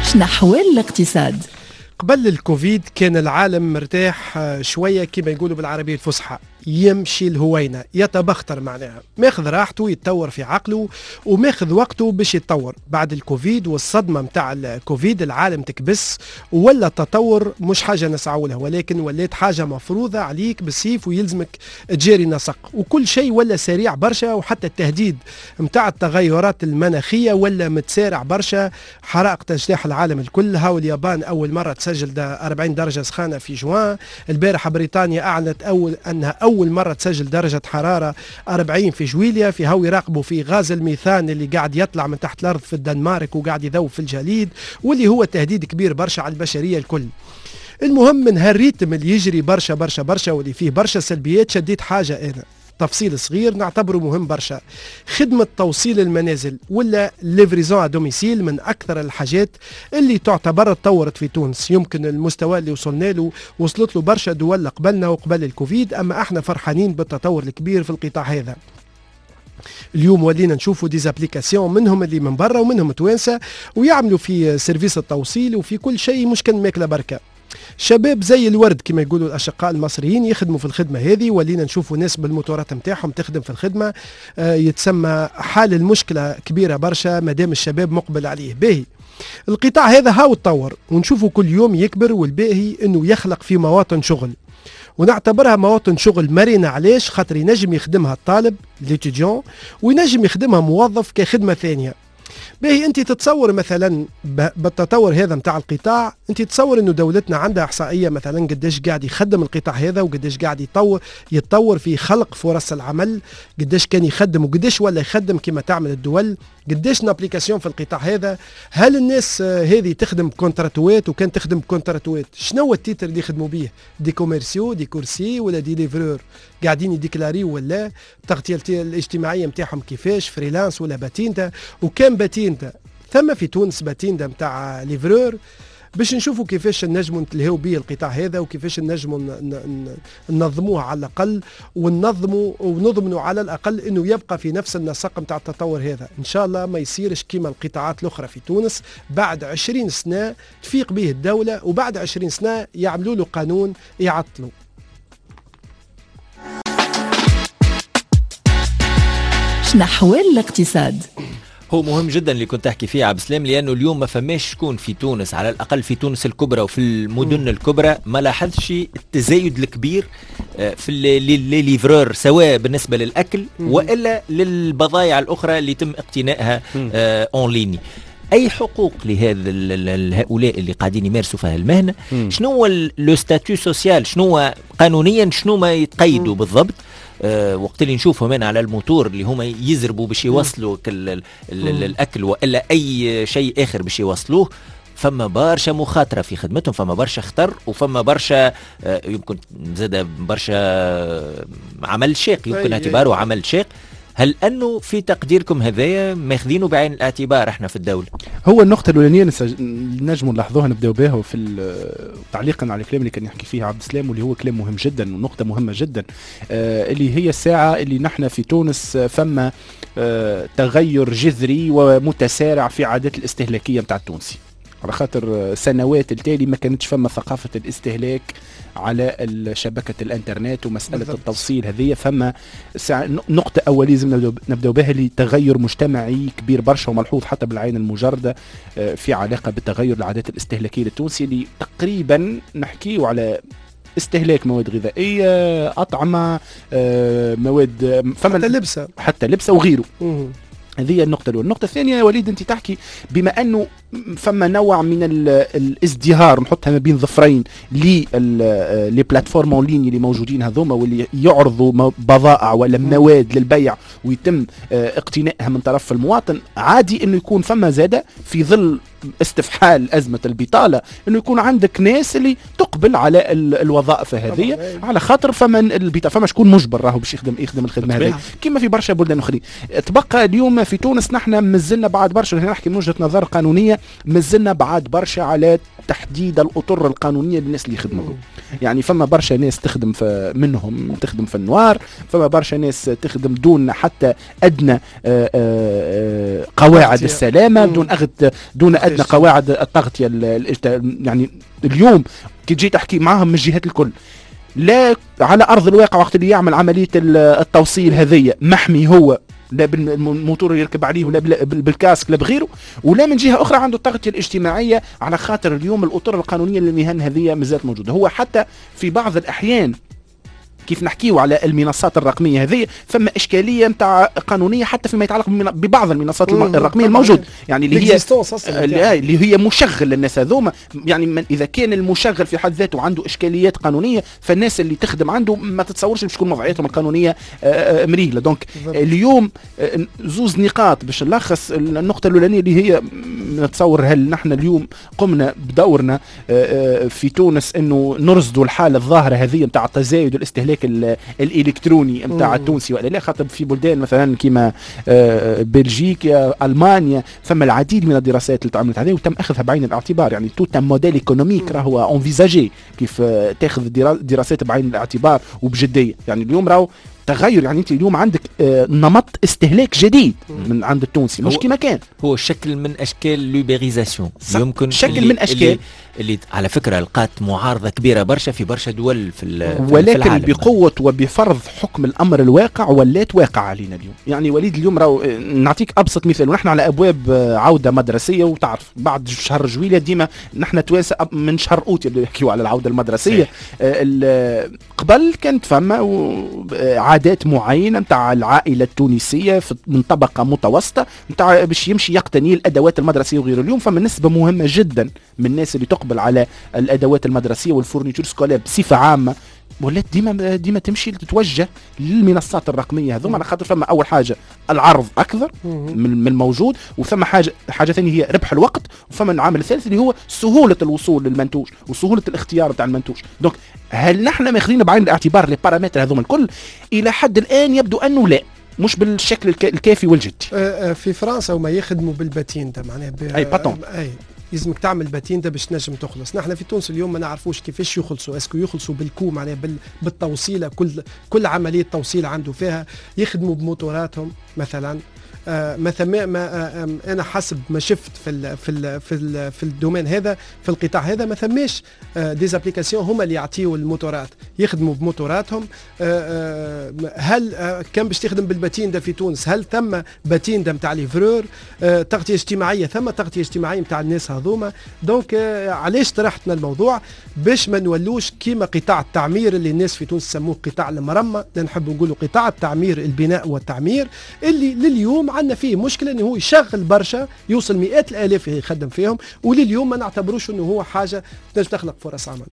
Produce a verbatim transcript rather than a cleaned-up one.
نحو الاقتصاد. قبل الكوفيد كان العالم مرتاح شوية كما يقولوا بالعربية الفصحى، يمشي الهوينة، يتبختر معناها، ماخذ راحته، يتطور في عقله وماخذ وقته باش يتطور. بعد الكوفيد والصدمة متاع الكوفيد العالم تكبس، ولا التطور مش حاجة نسعوا لها، ولكن ولات حاجة مفروضة عليك بالسيف ويلزمك تجاري نسق، وكل شيء ولا سريع برشا، وحتى التهديد متاع التغيرات المناخية ولا متسارع برشا. حرائق تجتاح العالم الكل، هاو اليابان أول مرة تسجل أربعين درجة سخانة في جوان. البارحة بريطانيا أعلنت أول أنها أول مرة تسجل درجة حرارة أربعين في جويليا. في هاو يراقبوا في غاز الميثان اللي قاعد يطلع من تحت الأرض في الدنمارك وقاعد يذوب في الجليد، واللي هو تهديد كبير برشا على البشرية الكل. المهم من هالريتم اللي يجري برشا برشا برشا واللي فيه برشا سلبيات، شديت حاجة أنا تفصيل صغير نعتبره مهم برشا. خدمة توصيل المنازل ولا ليفريزون ا دوميسيل من أكثر الحاجات اللي تعتبر تطورت في تونس. يمكن المستوى اللي وصلنا له وصلت له برشا دول قبلنا وقبل الكوفيد، أما احنا فرحانين بالتطور الكبير في القطاع هذا. اليوم ولينا نشوفوا ديزابليكاسيون منهم اللي من برا ومنهم توانسة، ويعملوا في سيرفيس التوصيل وفي كل شيء، مش كان ماكلة بركة. شباب زي الورد كما يقولوا الأشقاء المصريين يخدموا في الخدمة هذه، ولينا نشوفوا ناس بالموتورات متاعهم تخدم في الخدمة. آه يتسمى حال المشكلة كبيرة برشا مادام الشباب مقبل عليه. باهي القطاع هذا هاو تطور ونشوفوا كل يوم يكبر، والباهي انه يخلق في مواطن شغل، ونعتبرها مواطن شغل مرنة. علاش؟ خاطر ينجم يخدمها الطالب ليتيديون وينجم يخدمها موظف كخدمة ثانية. باهي انت تتصور مثلا بالتطور هذا متاع القطاع، انت تتصور انه دولتنا عندها احصائيه مثلا قداش قاعد يخدم القطاع هذا وقداش قاعد يطور يتطور في خلق فرص العمل، قداش كان يخدم وقداش ولا يخدم كما تعمل الدول، قداش نابليكاسيون في القطاع هذا. هل الناس هذه تخدم بكونتراتوات؟ وكان تخدم بكونتراتوات شنو هو التيتر اللي يخدموا به؟ دي كوميرسيو، دي كورسي، ولا دي ليفرور قاعدين يديكلاري، ولا التغطيه الاجتماعيه نتاعهم كيفاش فريلانس ولا باتينتا؟ وكان باتينتا ثم في تونس باتينتا نتاع ليفرور، باش نشوفوا كيفاش نجموا نتلهوا به القطاع هذا وكيفاش نجموا ننظموه على الأقل، وننظموا ونضمنوا على الأقل أنه يبقى في نفس النسق متاع التطور هذا. إن شاء الله ما يصيرش كيما القطاعات الأخرى في تونس بعد عشرين سنة تفيق به الدولة وبعد عشرين سنة يعملوا له قانون يعطلوا. نحو الاقتصاد. هو مهم جدا اللي كنت تحكي فيه عبد السلام، لانه اليوم ما فماش شكون في تونس على الاقل في تونس الكبرى وفي المدن الكبرى ما لاحظش التزايد الكبير في اللي ليفرور، سواء بالنسبه للاكل والا للبضائع الاخرى اللي يتم اقتنائها اون ليني. اي حقوق لهذا هؤلاء اللي قاعدين يمارسوا في المهنه؟ شنو هو لو ستاتيو سوسيال؟ شنو قانونيا شنو ما يتقيدوا بالضبط؟ أه وقت اللي نشوفهم هنا على الموتور اللي هما يزربوا باش يوصلوا الأكل وإلا أي شيء آخر باش يوصلوه، فما برشا مخاطرة في خدمتهم، فما برشا خطر، وفما برشا أه يمكن زاد برشا عمل شاق يمكن اعتباره عمل شاق. هل أنه في تقديركم هذايا ماخذينه بعين الاعتبار احنا في الدولة؟ هو النقطة الأولانية نجموا نلاحظوها نبداو بها في تعليقا على الكلام اللي كان يحكي فيه عبد السلام، واللي هو كلام مهم جدا ونقطة مهمة جدا، آه اللي هي الساعة اللي نحن في تونس فما آه تغير جذري ومتسارع في عادات الاستهلاكية متاع التونسي، على خاطر سنوات التالي ما كانتش فما ثقافة الاستهلاك على شبكة الانترنت ومسألة بالضبط. التوصيل هذه فما نقطة أولية لازم نبدأ بها، لتغير مجتمعي كبير برشا وملحوظ حتى بالعين المجردة في علاقة بالتغير العادات الاستهلاكية للتونسي، اللي تقريبا نحكيه على استهلاك مواد غذائية، أطعمة، مواد فما حتى لبسة حتى لبسة وغيره. هذه النقطة الأولى. النقطة الثانية يا وليد أنت تحكي بما أنه فما نوع من الازدهار نحطها ما بين ظفرين لي بلاتفورم اون ليني اللي موجودين هذوما واللي يعرضوا بضائع ولا مواد للبيع ويتم اقتنائها من طرف المواطن، عادي انه يكون فما زادة في ظل استفحال أزمة البطالة انه يكون عندك ناس اللي تقبل على الوظائف هذه على خاطر فما البطالة، فما شكون مجبر راهو باش يخدم يخدم الخدمة هذه كما في برشا بلدان اخرين. تبقى اليوم في تونس نحن مازلنا بعد برشا، هنا نحكي من وجهة نظر قانونية، مازلنا بعد برشا على تحديد الأطر القانونية للناس اللي يخدموا. يعني فما برشا ناس تخدم في منهم تخدم في النوار، فما برشا ناس تخدم دون حتى أدنى آآ آآ قواعد السلامة، دون أخذ دون أدنى عندنا قواعد التغطيه يعني اليوم كي تجي تحكي معاهم من الجهات الكل، لا على ارض الواقع وقت اللي يعمل عمليه التوصيل هذية محمي هو، لا بالموتور اللي يركب عليه ولا بالكاسك لا بغيره، ولا من جهه اخرى عنده التغطيه الاجتماعيه، على خاطر اليوم الاطر القانونيه للمهن هذه مازالت موجوده. هو حتى في بعض الاحيان كيف نحكيو على المنصات الرقميه هذه فما اشكاليه نتاع قانونيه حتى فيما يتعلق ببعض المنصات الرقميه الموجوده، يعني اللي هي اللي هي مشغل للناس هذوما. يعني من اذا كان المشغل في حد ذاته عنده اشكاليات قانونيه، فالناس اللي تخدم عنده ما تتصورش باش تكون وضعيتهم القانونيه مريله. دونك اليوم زوز نقاط باش نلخص. النقطه الاولانيه اللي هي نتصور هل نحن اليوم قمنا بدورنا في تونس انه نرصدوا الحاله الظاهره هذه نتاع التزايد والاستهلاك الالكتروني نتاع التونسي، ولا لا؟ خاطر في بلدان مثلا كيما بلجيكا المانيا ثم العديد من الدراسات اللي تعملت عليه وتم اخذها بعين الاعتبار، يعني توت موديل ايكونوميك راهو انفيزاجي كيف تاخذ دراسات بعين الاعتبار وبجديه. يعني اليوم راهو تغير، يعني انت اليوم عندك نمط استهلاك جديد من عند التونسي مش كما كان. هو شكل من اشكال لوبيريزاسيون، يمكن شكل اللي من اشكال اللي, اللي على فكره لقات معارضه كبيره برشا في برشا دول في, ولكن في العالم، بقوه وبفرض حكم الامر الواقع ولات واقع علينا اليوم. يعني وليد اليوم راهو نعطيك ابسط مثال، ونحن على ابواب عوده مدرسيه، وتعرف بعد شهر جويلية ديما نحن توانسه من شهر اوت اللي يحكيوا على العوده المدرسيه. آه قبل كانت فما عادات معينه نتاع العائله التونسيه من طبقه متوسطه نتاع باش يمشي يقتني الادوات المدرسيه وغيره. اليوم فما نسبه مهمه جدا من الناس اللي تقبل على الادوات المدرسيه والفورنيتور سكولير بصفه عامه، ولات ديما ديما تمشي تتوجه للمنصات الرقميه هذوما، على خاطر فما اول حاجه العرض اكثر من الموجود، وثم حاجه حاجه ثانيه هي ربح الوقت، وثم العامل الثالث اللي هو سهوله الوصول للمنتوج وسهوله الاختيار تاع المنتوج. دونك هل نحن ماخذين بعين الاعتبار لي بارامتر هذوما الكل؟ الى حد الان يبدو انه لا، مش بالشكل الكافي والجدي. في فرنسا وما يخدموا بالباتين ده معناها اي باتون، اي لازمك تعمل باتين ده باش تنجم تخلص. نحن في تونس اليوم ما نعرفوش كيفاش يخلصوا، اسكو يخلصوا بالكو معناها بالتوصيله، كل كل عمليه توصيل عنده فيها، يخدموا بموتوراتهم مثلا. آه مثلا ما آه انا حسب ما شفت في ال في ال في ال في الدومين هذا، في القطاع هذا ما ثماش آه ديزابليكاسيون هما اللي يعطيوا الموتورات، يخدموا بموتوراتهم. آه هل آه كان باش تخدم بالباتين ده في تونس، هل ثم باتين ده نتاع ليفرور؟ آه تغطيه اجتماعيه، ثم تغطيه اجتماعيه نتاع الناس هذوما. دونك آه علاش طرحتنا الموضوع؟ باش ما نولوش كيما قطاع التعمير اللي الناس في تونس سموه قطاع المرمى، نحب نقولوا قطاع التعمير، البناء والتعمير، اللي لليوم عندنا فيه مشكله انه هو يشغل برشا، يوصل مئات الالاف يخدم فيهم، ولليوم ما نعتبروش انه هو حاجه تنجم تخلق فرص عمل.